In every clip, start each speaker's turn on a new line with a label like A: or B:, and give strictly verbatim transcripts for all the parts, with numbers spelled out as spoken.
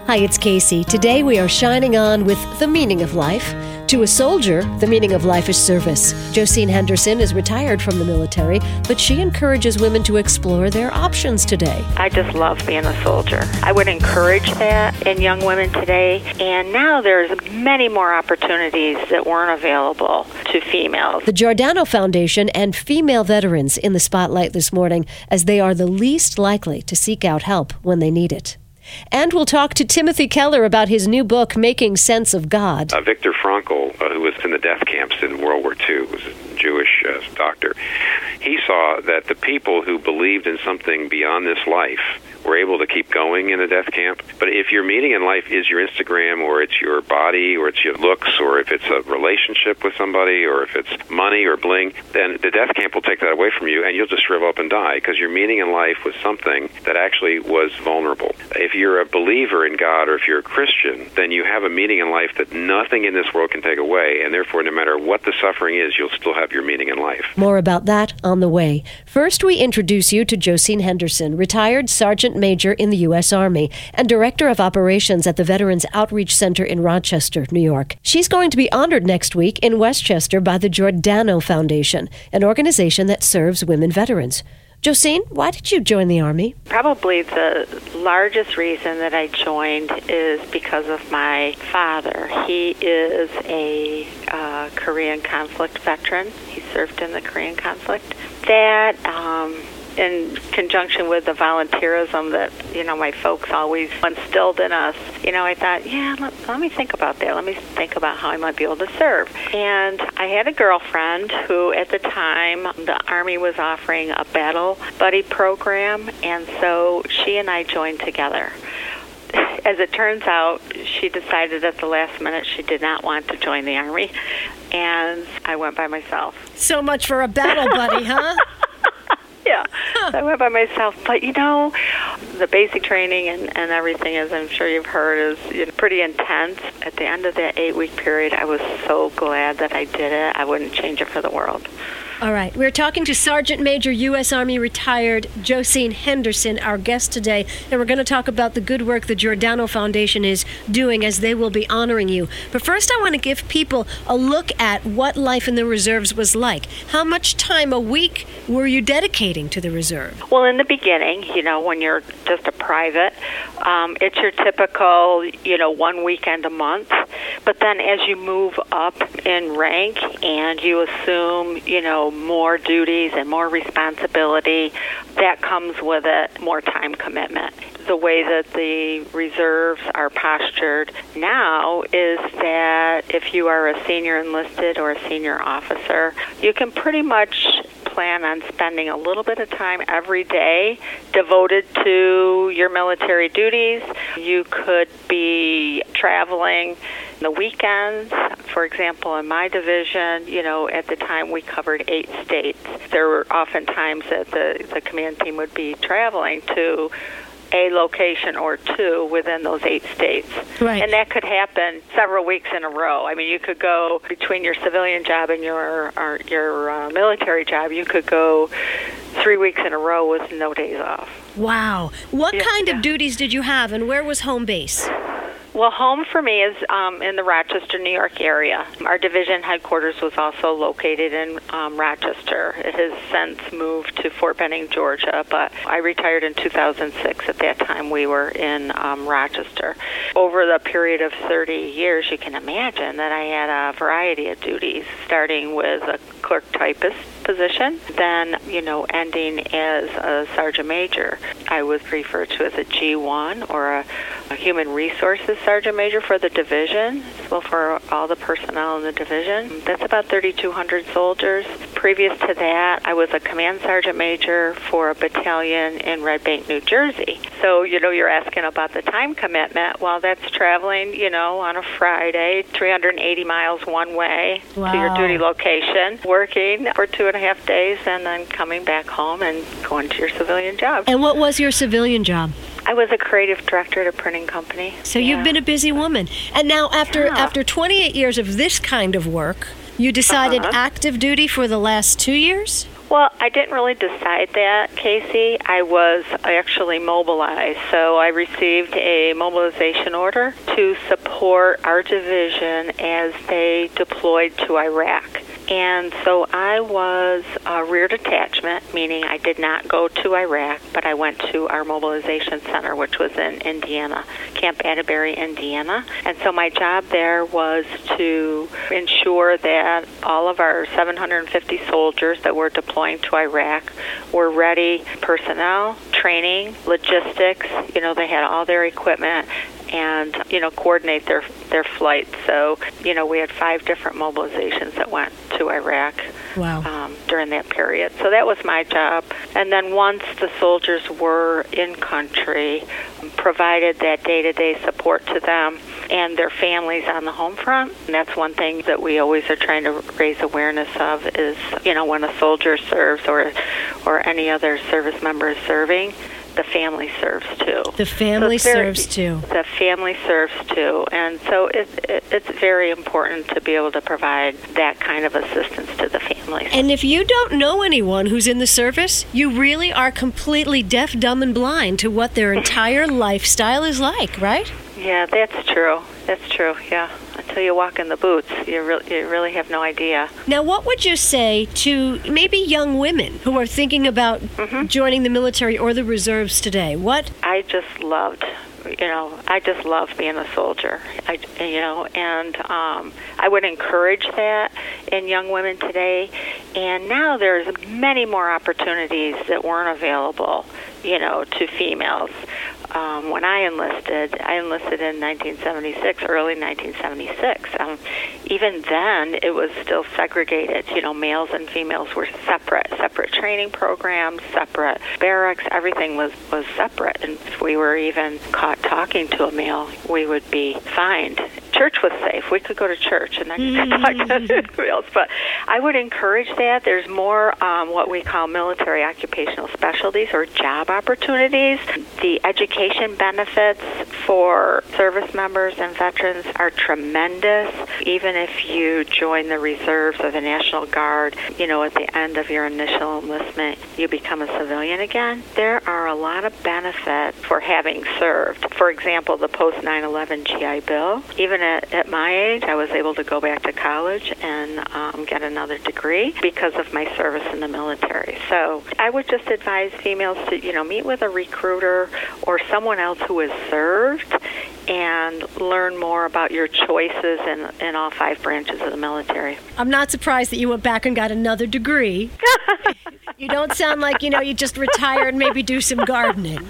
A: Hi, it's Casey. Today we are shining on with the meaning of life. To a soldier, the meaning of life is service. Josine Henderson is retired from the military, but she encourages women to explore their options today.
B: I just love being a soldier. I would encourage that in young women today. And now there's many more opportunities that weren't available to females.
A: The Giordano Foundation and female veterans in the spotlight this morning, as they are the least likely to seek out help when they need it. And we'll talk to Timothy Keller about his new book, Making Sense of God.
C: Uh, Viktor Frankl, uh, who was in the death camps in World War Two, was a Jewish uh, doctor. He saw that the people who believed in something beyond this life were able to keep going in a death camp. But if your meaning in life is your Instagram, or it's your body, or it's your looks, or if it's a relationship with somebody, or if it's money or bling, then the death camp will take that away from you, and you'll just shrivel up and die, because your meaning in life was something that actually was vulnerable. If you're a believer in God, or if you're a Christian, then you have a meaning in life that nothing in this world can take away, and therefore, no matter what the suffering is, you'll still have your meaning in life.
A: More about that on the way. First, we introduce you to Josine Henderson, retired Sergeant Major in the U S Army and Director of Operations at the Veterans Outreach Center in Rochester, New York. She's going to be honored next week in Westchester by the Giordano Foundation, an organization that serves women veterans. Josine, why did you join the Army?
B: Probably the largest reason that I joined is because of my father. He is a uh, Korean conflict veteran. He served in the Korean conflict. That, um, in conjunction with the volunteerism that, you know, my folks always instilled in us, you know, I thought, yeah, let, let me think about that. Let me think about how I might be able to serve. And I had a girlfriend who, at the time, the Army was offering a battle buddy program, and so she and I joined together. As it turns out, she decided at the last minute she did not want to join the Army, and I went by myself.
A: So much for a battle buddy, huh?
B: Yeah, so I went by myself. But, you know, the basic training and, and everything, as I'm sure you've heard, is, you know, pretty intense. At the end of that eight-week period, I was so glad that I did it. I wouldn't change it for the world.
A: All right. We're talking to Sergeant Major U S Army retired Josine Henderson, our guest today, and we're going to talk about the good work the Giordano Foundation is doing as they will be honoring you. But first, I want to give people a look at what life in the reserves was like. How much time a week were you dedicating to the reserve?
B: Well, in the beginning, you know, when you're just a private, um, it's your typical, you know, one weekend a month. But then as you move up in rank and you assume, you know, more duties and more responsibility, that comes with it more time commitment. The way that the reserves are postured now is that if you are a senior enlisted or a senior officer, you can pretty much plan on spending a little bit of time every day devoted to your military duties. You could be traveling the weekends. For example, in my division, you know, at the time we covered eight states. There were often times that the, the command team would be traveling to a location or two within those eight states.
A: Right.
B: And that could happen several weeks in a row. I mean, you could go between your civilian job and your or your uh, military job, you could go three weeks in a row with no days off.
A: Wow. What
B: Yeah,
A: kind
B: yeah.
A: of duties did you have, and where was home base?
B: Well, home for me is um, in the Rochester, New York area. Our division headquarters was also located in um, Rochester. It has since moved to Fort Benning, Georgia, but I retired in two thousand six. At that time, we were in um, Rochester. Over the period of thirty years, you can imagine that I had a variety of duties, starting with a clerk typist position, then, you know, ending as a sergeant major. I was referred to as a G one, or a, a human resources sergeant major for the division, well, for all the personnel in the division. That's about thirty-two hundred soldiers. Previous to that, I was a command sergeant major for a battalion in Red Bank, New Jersey. So, you know, you're asking about the time commitment. Well, that's traveling, you know, on a Friday, three hundred eighty miles one way
A: Wow.
B: to your duty location, working for two and a half days, and then coming back home and going to your civilian job.
A: And what was your civilian job?
B: I was a creative director at a printing company.
A: So
B: Yeah.
A: you've been a busy woman. And now after
B: Yeah.
A: after twenty-eight years of this kind of work, you decided
B: Uh-huh.
A: active duty for the last two years?
B: Well, I didn't really decide that, Casey. I was actually mobilized. So I received a mobilization order to support our division as they deployed to Iraq. And so I was a rear detachment, meaning I did not go to Iraq, but I went to our mobilization center, which was in Indiana, Camp Atterbury, Indiana. And so my job there was to ensure that all of our seven hundred fifty soldiers that were deploying to Iraq were ready, personnel, training, logistics. You know, they had all their equipment, and, you know, coordinate their their flights. So, you know, we had five different mobilizations that went to Iraq
A: wow.
B: um, during that period. So that was my job. And then once the soldiers were in country, provided that day-to-day support to them and their families on the home front. And that's one thing that we always are trying to raise awareness of is, you know, when a soldier serves or or any other service member is serving, the family serves too.
A: The family
B: so very,
A: serves too.
B: The family serves too. And so it, it, it's very important to be able to provide that kind of assistance to the families.
A: And if you don't know anyone who's in the service, you really are completely deaf, dumb, and blind to what their entire lifestyle is like, right?
B: Yeah, that's true. That's true, yeah. Until you walk in the boots, you, re- you really have no idea.
A: Now, what would you say to maybe young women who are thinking about mm-hmm. joining the military or the reserves today? What?
B: I just loved, you know, I just loved being a soldier, I, you know, and um, I would encourage that in young women today. And now there's many more opportunities that weren't available, you know, to females. Um, when I enlisted, I enlisted in nineteen seventy-six, early nineteen seventy-six. Um, even then, it was still segregated. You know, males and females were separate, separate training programs, separate barracks. Everything was, was separate. And if we were even caught talking to a male, we would be fined. Church was safe. We could go to church and not mm-hmm. talk to anybody else. But I would encourage that. There's more um, what we call military occupational specialties or job opportunities. The education benefits for service members and veterans are tremendous. Even if you join the reserves or the National Guard, you know, at the end of your initial enlistment, you become a civilian again. There are a lot of benefits for having served. For example, the post nine eleven G I Bill. Even at, at my age, I was able to go back to college and um, get another degree because of my service in the military. So I would just advise females to, you know, meet with a recruiter or someone else who has served and learn more about your choices in, in all five branches of the military.
A: I'm not surprised that you went back and got another degree. You don't sound like, you know, you just retired and maybe do some gardening.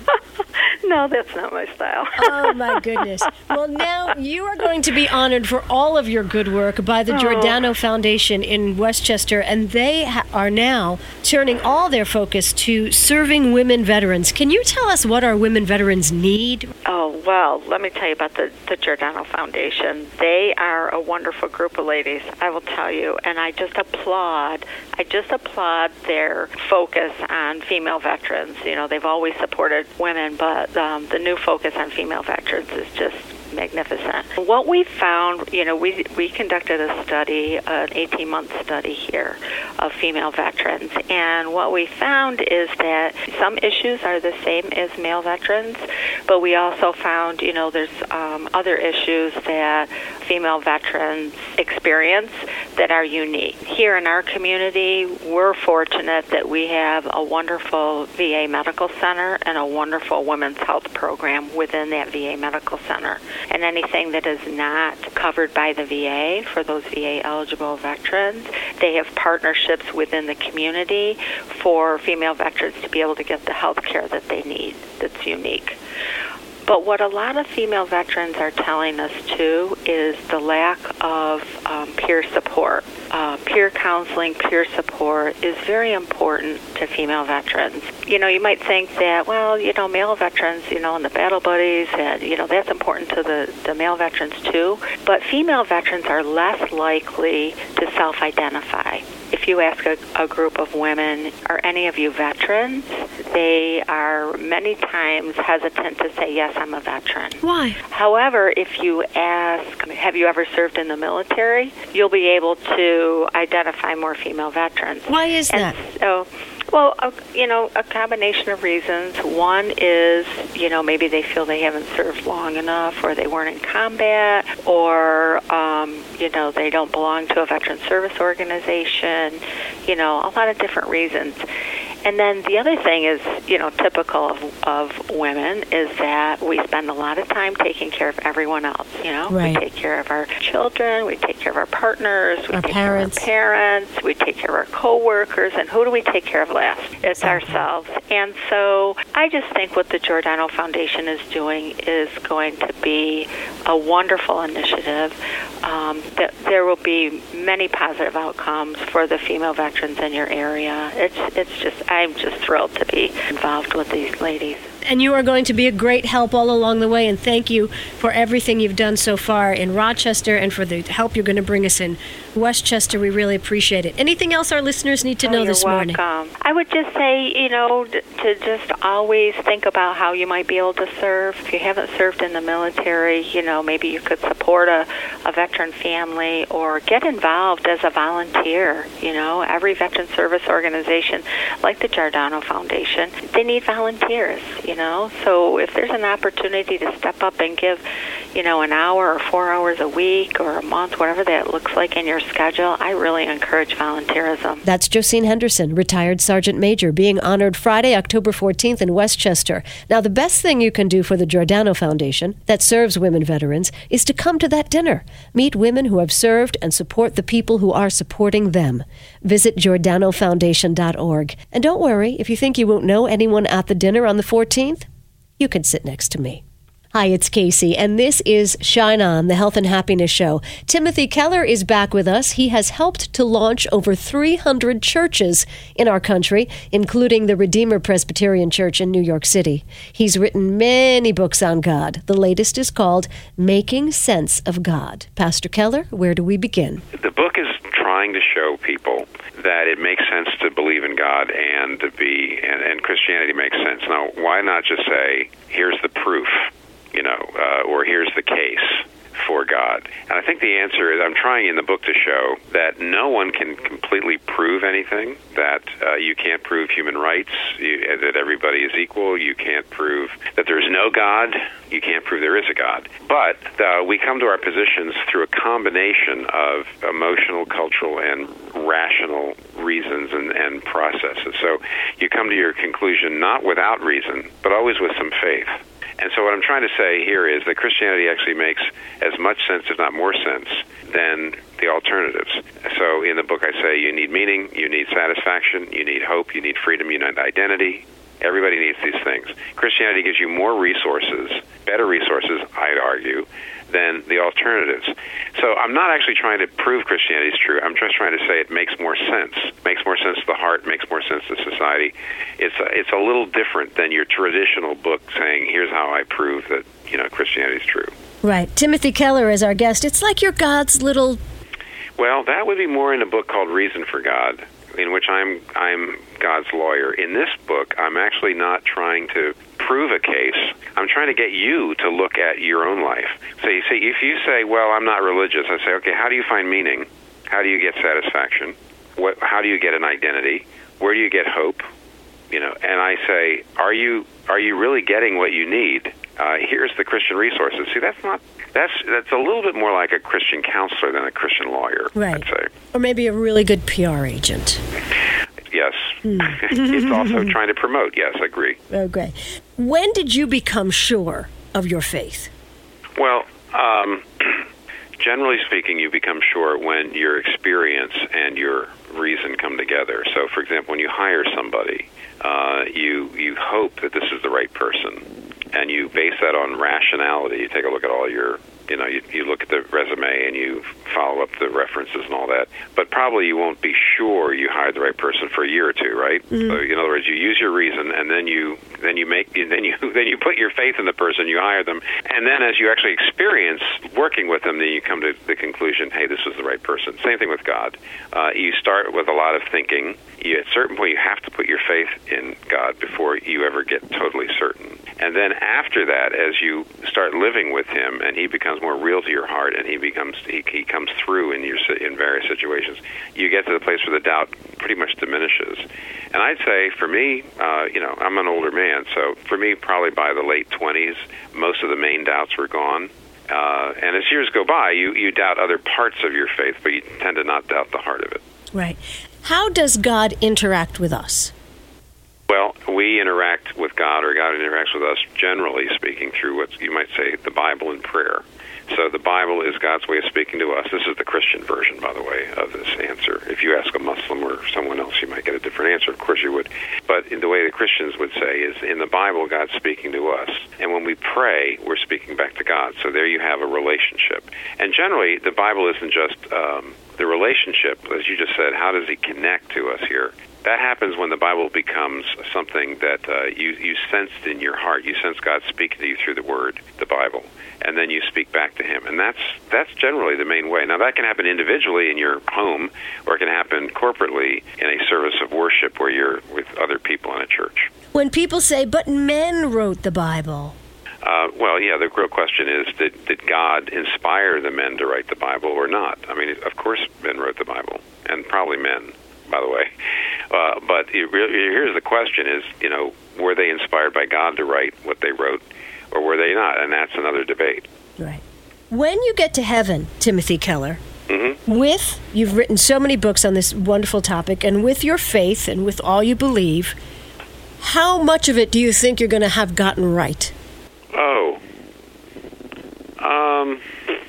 B: No, that's not my style.
A: Oh, my goodness. Well, now you are going to be honored for all of your good work by the oh. Giordano Foundation in Westchester, and they ha- are now turning all their focus to serving women veterans. Can you tell us what our women veterans need?
B: Oh, well, let me tell you about the, the Giordano Foundation. They are a wonderful group of ladies, I will tell you, and I just applaud, I just applaud their focus on female veterans. You know, they've always supported women, but um, the new focus on female veterans is just magnificent. What we found, you know, we we conducted a study, an eighteen-month study here of female veterans, and what we found is that some issues are the same as male veterans, but we also found, you know, there's um, other issues that female veterans experience that are unique. Here in our community, we're fortunate that we have a wonderful V A medical center and a wonderful women's health program within that V A medical center. And anything that is not covered by the V A for those V A-eligible veterans, they have partnerships within the community for female veterans to be able to get the health care that they need that's unique. But what a lot of female veterans are telling us, too, is the lack of um, peer support. Uh, peer counseling, peer support is very important to female veterans. You know, you might think that, well, you know, male veterans, you know, and the battle buddies, and, you know, that's important to the, the male veterans, too. But female veterans are less likely to self-identify. If you ask a, a group of women, are any of you veterans? They are many times hesitant to say, yes, I'm a veteran.
A: Why?
B: However, if you ask, have you ever served in the military, you'll be able to identify more female veterans.
A: Why is
B: and
A: that?
B: So, well, uh, you know, a combination of reasons. One is, you know, maybe they feel they haven't served long enough, or they weren't in combat, or, um, you know, they don't belong to a veteran service organization, you know, a lot of different reasons. And then the other thing is, you know, typical of, of women is that we spend a lot of time taking care of everyone else, you know.
A: Right.
B: We take care of our children, we take care of our partners, we
A: our
B: take
A: parents.
B: care of our parents, we take care of our coworkers, and who do we take care of last? It's
A: Exactly.
B: ourselves. And so I just think what the Giordano Foundation is doing is going to be a wonderful initiative. Um, that there will be many positive outcomes for the female veterans in your area. It's it's just I'm just thrilled to be involved with these ladies.
A: And you are going to be a great help all along the way, and thank you for everything you've done so far in Rochester and for the help you're going to bring us in Westchester. We really appreciate it. Anything else our listeners need to
B: oh,
A: know
B: you're
A: this morning?
B: Welcome. I would just say, you know, d- to just always think about how you might be able to serve. If you haven't served in the military, you know, maybe you could support a, a veteran family or get involved as a volunteer. You know, every veteran service organization, like the Giordano Foundation, they need volunteers, you know. So if there's an opportunity to step up and give, you know, an hour or four hours a week or a month, whatever that looks like in your schedule, I really encourage volunteerism.
A: That's Josine Henderson, retired Sergeant Major, being honored Friday, October fourteenth in Westchester. Now, the best thing you can do for the Giordano Foundation that serves women veterans is to come to that dinner. Meet women who have served and support the people who are supporting them. Visit Giordano Foundation dot org. And don't worry, if you think you won't know anyone at the dinner on the fourteenth, you can sit next to me. Hi, it's Casey, and this is Shine On, the Health and Happiness Show. Timothy Keller is back with us. He has helped to launch over three hundred churches in our country, including the Redeemer Presbyterian Church in New York City. He's written many books on God. The latest is called Making Sense of God. Pastor Keller, where do we begin?
C: The book is trying to show people that it makes sense to believe in God and to be, and, and Christianity makes sense. Now, why not just say, here's the proof? You know, uh, or here's the case for God. And I think the answer is, I'm trying in the book to show that no one can completely prove anything, that uh, you can't prove human rights, you, that everybody is equal, you can't prove that there's no God, you can't prove there is a God. But uh, we come to our positions through a combination of emotional, cultural, and rational reasons and, and processes. So you come to your conclusion not without reason, but always with some faith. And so what I'm trying to say here is that Christianity actually makes as much sense, if not more sense, than the alternatives. So in the book I say you need meaning, you need satisfaction, you need hope, you need freedom, you need identity. Everybody needs these things. Christianity gives you more resources, better resources, I'd argue, than the alternatives. So I'm not actually trying to prove Christianity is true. I'm just trying to say it makes more sense. Makes more sense to the heart, makes more sense to society. It's a, it's a little different than your traditional book saying, here's how I prove that, you know, Christianity is true.
A: Right. Timothy Keller is our guest. It's like you're God's little...
C: Well, that would be more in a book called Reason for God, in which I'm I'm God's lawyer. In this book, I'm actually not trying to prove a case. I'm trying to get you to look at your own life. So you see, if you say, well, I'm not religious, I say, okay, how do you find meaning? How do you get satisfaction? What, how do you get an identity? Where do you get hope? You know, and I say, are you are you really getting what you need? Uh, here's the Christian resources. See, that's not that's that's a little bit more like a Christian counselor than a Christian lawyer,
A: right.
C: I'd say.
A: Or maybe a really good P R agent.
C: Yes. It's also trying to promote. Yes, I agree.
A: Okay. When did you become sure of your faith?
C: Well, um, generally speaking, you become sure when your experience and your reason come together. So, for example, when you hire somebody, uh, you you hope that this is the right person, and you base that on rationality. You take a look at all your You know, you, you look at the resume and you follow up the references and all that. But probably you won't be sure you hired the right person for a year or two, right? Mm-hmm. So, in other words, you use your reason, and then you then you make then you then you put your faith in the person, you hire them, and then as you actually experience working with them, then you come to the conclusion, hey, this was the right person. Same thing with God. Uh, you start with a lot of thinking. You, at a certain point, you have to put your faith in God before you ever get totally certain. And then after that, as you start living with Him, and He becomes more real to your heart, and He becomes He, he comes through in your in various situations, you get to the place where the doubt pretty much diminishes. And I'd say, for me, uh, you know, I'm an older man, so for me, probably by the late twenties, most of the main doubts were gone. Uh, and as years go by, you, you doubt other parts of your faith, but you tend to not doubt the heart of it.
A: Right. How does God interact with us?
C: Well, we interact with God, or God interacts with us, generally speaking, through what you might say the Bible and prayer. So the Bible is God's way of speaking to us. This is the Christian version, by the way, of this answer. If you ask a Muslim or someone else, you might get a different answer. Of course you would. But in the way the Christians would say is, in the Bible, God's speaking to us. And when we pray, we're speaking back to God. So there you have a relationship. And generally, the Bible isn't just um, the relationship. As you just said, how does He connect to us here? That happens when the Bible becomes something that uh, you, you sensed in your heart. You sense God speaking to you through the Word, the Bible, and then you speak back to Him. And that's that's generally the main way. Now, that can happen individually in your home, or it can happen corporately in a service of worship where you're with other people in a church.
A: When people say, but men wrote the Bible.
C: Uh, well, yeah, the real question is, did, did God inspire the men to write the Bible or not? I mean, of course men wrote the Bible, and probably men, by the way. Uh, but it really, here's the question is, you know, were they inspired by God to write what they wrote, or were they not? And that's another debate.
A: Right. When you get to heaven, Timothy Keller,
C: mm-hmm.
A: with, you've written so many books on this wonderful topic, and with your faith and with all you believe, how much of it do you think you're going to have gotten right?
C: Oh. Um,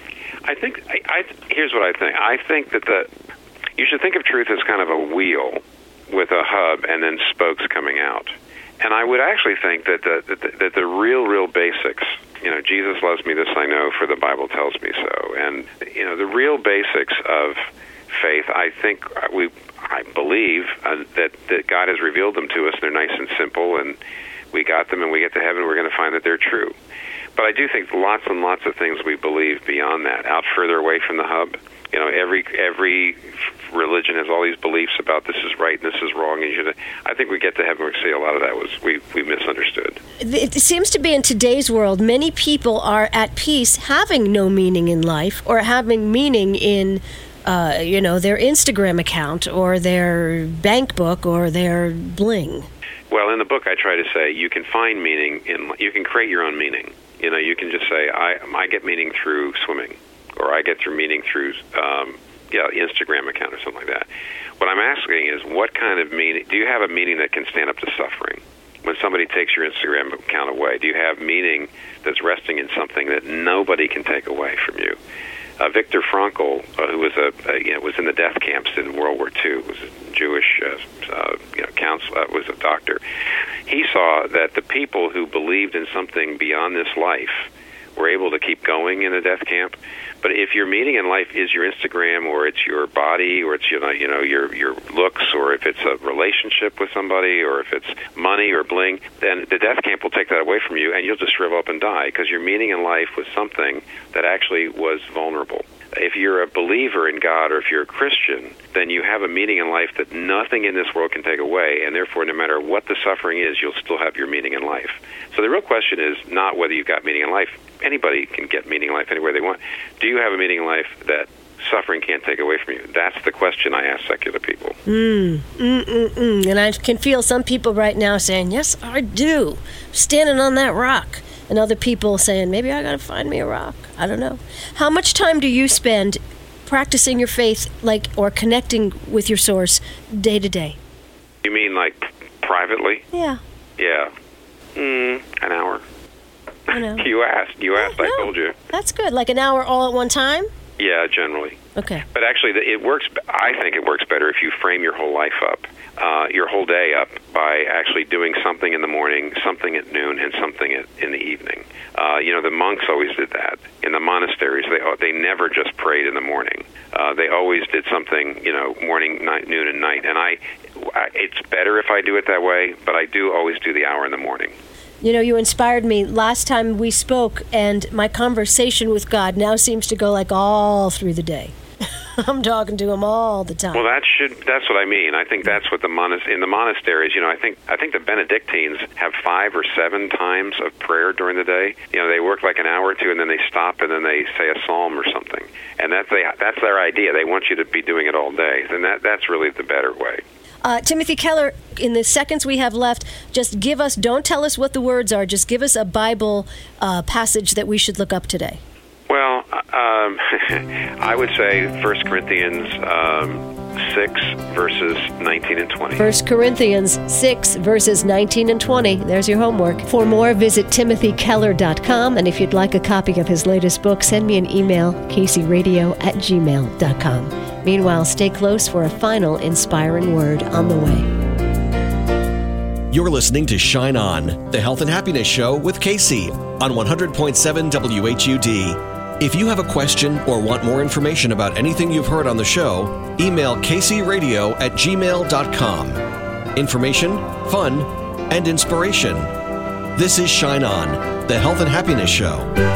C: I think, I, I here's what I think. I think that the, you should think of truth as kind of a wheel with a hub and then spokes coming out. And I would actually think that the, that the, that the real, real basics, you know, Jesus loves me, this I know, for the Bible tells me so. And, you know, the real basics of faith, I think we, I believe uh, that, that God has revealed them to us. They're nice and simple, and we got them, and we get to heaven, we're going to find that they're true. But I do think lots and lots of things we believe beyond that, out further away from the hub. You know, every every religion has all these beliefs about this is right and this is wrong. And you should, I think we get to heaven, we see a lot of that was we, we misunderstood.
A: It seems to be in today's world, many people are at peace having no meaning in life, or having meaning in, uh, you know, their Instagram account or their bank book or their bling.
C: Well, in the book, I try to say you can find meaning in, you can create your own meaning. You know, you can just say, I, I get meaning through swimming, or I get through meaning through, um, yeah, Instagram account or something like that. What I'm asking is, what kind of meaning, do you have a meaning that can stand up to suffering? When somebody takes your Instagram account away, do you have meaning that's resting in something that nobody can take away from you? Uh, Viktor Frankl, uh, who was a, a you know, was in the death camps in World War Two, was a Jewish uh, uh, you know, counselor, uh, was a doctor. He saw that the people who believed in something beyond this life were able to keep going in a death camp. But if your meaning in life is your Instagram, or it's your body, or it's you know you know your your looks, or if it's a relationship with somebody, or if it's money or bling, then the death camp will take that away from you, and you'll just shrivel up and die, because your meaning in life was something that actually was vulnerable. If you're a believer in God, or if you're a Christian, then you have a meaning in life that nothing in this world can take away, and therefore, no matter what the suffering is, you'll still have your meaning in life. So the real question is not whether you've got meaning in life. Anybody can get meaning in life anywhere they want. Do you have a meaning in life that suffering can't take away from you? That's the question I ask secular people.
A: Mm, mm, mm, mm. And I can feel some people right now saying, yes, I do. Standing on that rock. And other people saying, maybe I got to find me a rock. I don't know. How much time do you spend practicing your faith, like, or connecting with your source day to day?
C: You mean like privately?
A: Yeah.
C: Yeah. Mm, an hour.
A: I know.
C: You asked. You asked.
A: Yeah,
C: I
A: no,
C: told you.
A: That's good. Like an hour all at one time?
C: Yeah, generally.
A: Okay.
C: But actually, it works. I think it works better if you frame your whole life up, uh, your whole day up, by actually doing something in the morning, something at noon, and something at, in the evening. Uh, you know, the monks always did that. In the monasteries, they they never just prayed in the morning. Uh, they always did something, you know, morning, night, noon, and night. And I, I, it's better if I do it that way, but I do always do the hour in the morning.
A: You know, you inspired me last time we spoke, and my conversation with God now seems to go like all through the day. I'm talking to him all the time.
C: Well, that should that's what I mean. I think that's what the monas- in the monasteries, you know, I think I think the Benedictines have five or seven times of prayer during the day. You know, they work like an hour or two, and then they stop, and then they say a psalm or something. And that's they, that's their idea. They want you to be doing it all day. And that that's really the better way.
A: Uh, Timothy Keller, in the seconds we have left, just give us, don't tell us what the words are, just give us a Bible uh, passage that we should look up today.
C: Well, um, I would say First Corinthians um, six, verses nineteen and twenty.
A: First Corinthians six, verses nineteen and twenty. There's your homework. For more, visit timothy keller dot com. And if you'd like a copy of his latest book, send me an email, casey radio at gmail dot com. Meanwhile, stay close for a final inspiring word on the way.
D: You're listening to Shine On, the Health and Happiness Show with Casey on one hundred point seven W H U D. If you have a question or want more information about anything you've heard on the show, email casey radio at gmail dot com. Information, fun, and inspiration. This is Shine On, the Health and Happiness Show.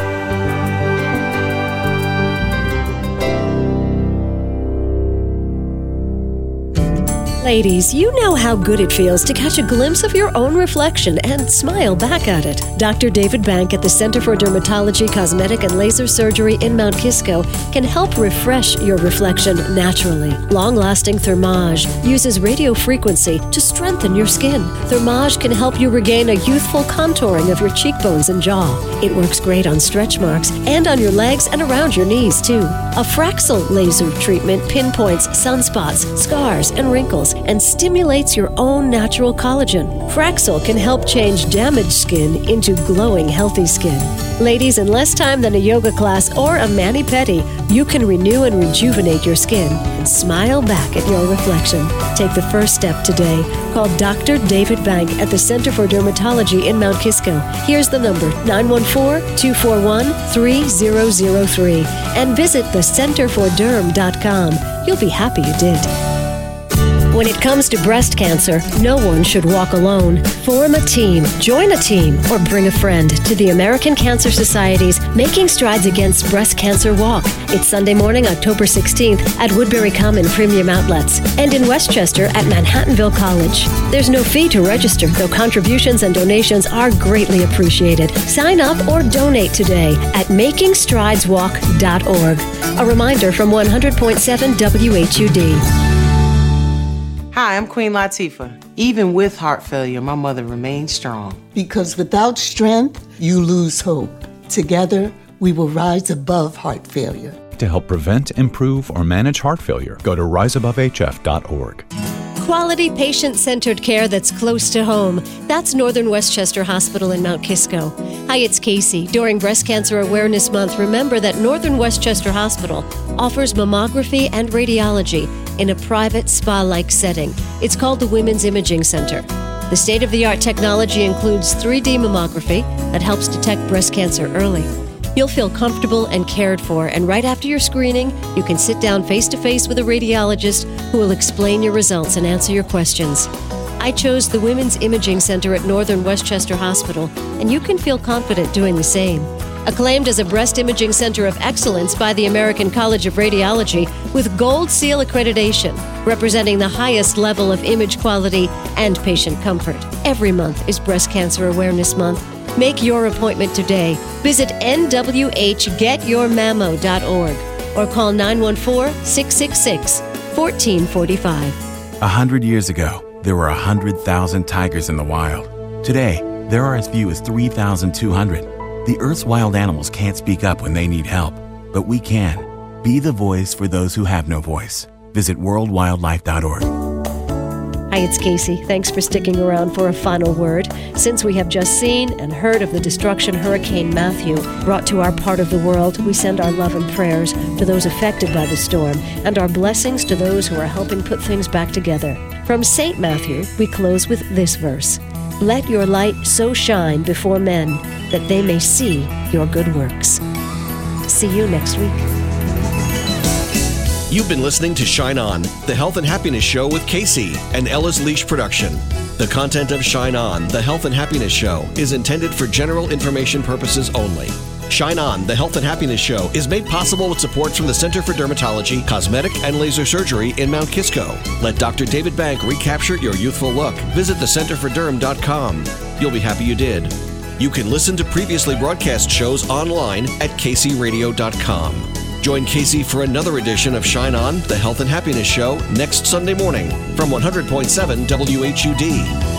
A: Ladies, you know how good it feels to catch a glimpse of your own reflection and smile back at it. Doctor David Bank at the Center for Dermatology, Cosmetic, and Laser Surgery in Mount Kisco can help refresh your reflection naturally. Long-lasting Thermage uses radio frequency to strengthen your skin. Thermage can help you regain a youthful contouring of your cheekbones and jaw. It works great on stretch marks and on your legs and around your knees, too. A Fraxel laser treatment pinpoints sunspots, scars, and wrinkles, and stimulates your own natural collagen. Fraxel can help change damaged skin into glowing, healthy skin. Ladies, in less time than a yoga class or a mani-pedi, you can renew and rejuvenate your skin and smile back at your reflection. Take the first step today. Call Doctor David Bank at the Center for Dermatology in Mount Kisco. Here's the number, nine one four, two four one, three zero zero three. And visit the center for derm dot com. You'll be happy you did. When it comes to breast cancer, no one should walk alone. Form a team, join a team, or bring a friend to the American Cancer Society's Making Strides Against Breast Cancer Walk. It's Sunday morning, October sixteenth at Woodbury Common Premium Outlets and in Westchester at Manhattanville College. There's no fee to register, though contributions and donations are greatly appreciated. Sign up or donate today at making strides walk dot org. A reminder from one hundred point seven W H U D.
E: Hi, I'm Queen Latifah. Even with heart failure, my mother remained strong.
F: Because without strength, you lose hope. Together, we will rise above heart failure.
G: To help prevent, improve, or manage heart failure, go to rise above H F dot org.
A: Quality patient-centered care that's close to home. That's Northern Westchester Hospital in Mount Kisco. Hi, it's Casey. During Breast Cancer Awareness Month, remember that Northern Westchester Hospital offers mammography and radiology in a private spa-like setting. It's called the Women's Imaging Center. The state-of-the-art technology includes three D mammography that helps detect breast cancer early. You'll feel comfortable and cared for, and right after your screening, you can sit down face-to-face with a radiologist who will explain your results and answer your questions. I chose the Women's Imaging Center at Northern Westchester Hospital, and you can feel confident doing the same. Acclaimed as a breast imaging center of excellence by the American College of Radiology with Gold Seal accreditation, representing the highest level of image quality and patient comfort. Every month is Breast Cancer Awareness Month. Make your appointment today. Visit N W H get your mammo dot org or call nine one four, six six six, one four four five.
H: A hundred years ago, there were a hundred thousand tigers in the wild. Today, there are as few as three thousand two hundred. The Earth's wild animals can't speak up when they need help, but we can. Be the voice for those who have no voice. Visit world wildlife dot org.
A: Hi, it's Casey. Thanks for sticking around for a final word. Since we have just seen and heard of the destruction Hurricane Matthew brought to our part of the world, we send our love and prayers to those affected by the storm and our blessings to those who are helping put things back together. From Saint Matthew, we close with this verse. Let your light so shine before men that they may see your good works. See you next week.
D: You've been listening to Shine On, the Health and Happiness Show with Casey, an Ella's Leash production. The content of Shine On, the Health and Happiness Show, is intended for general information purposes only. Shine On, the Health and Happiness Show, is made possible with support from the Center for Dermatology, Cosmetic, and Laser Surgery in Mount Kisco. Let Doctor David Bank recapture your youthful look. Visit the center for derm dot com. You'll be happy you did. You can listen to previously broadcast shows online at casey radio dot com. Join Casey for another edition of Shine On, the Health and Happiness Show, next Sunday morning from one hundred point seven W H U D.